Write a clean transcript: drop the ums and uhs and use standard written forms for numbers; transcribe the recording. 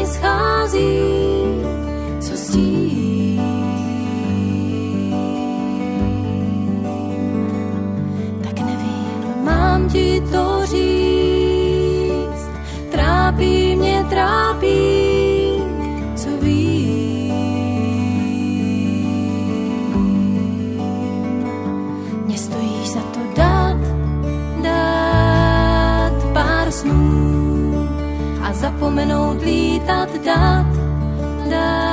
mi schází, co s tím? Tak nevím, mám ti to říct, trápí mě, co vím. Mně stojíš za to dát pár snů a zapomenout lítat, dát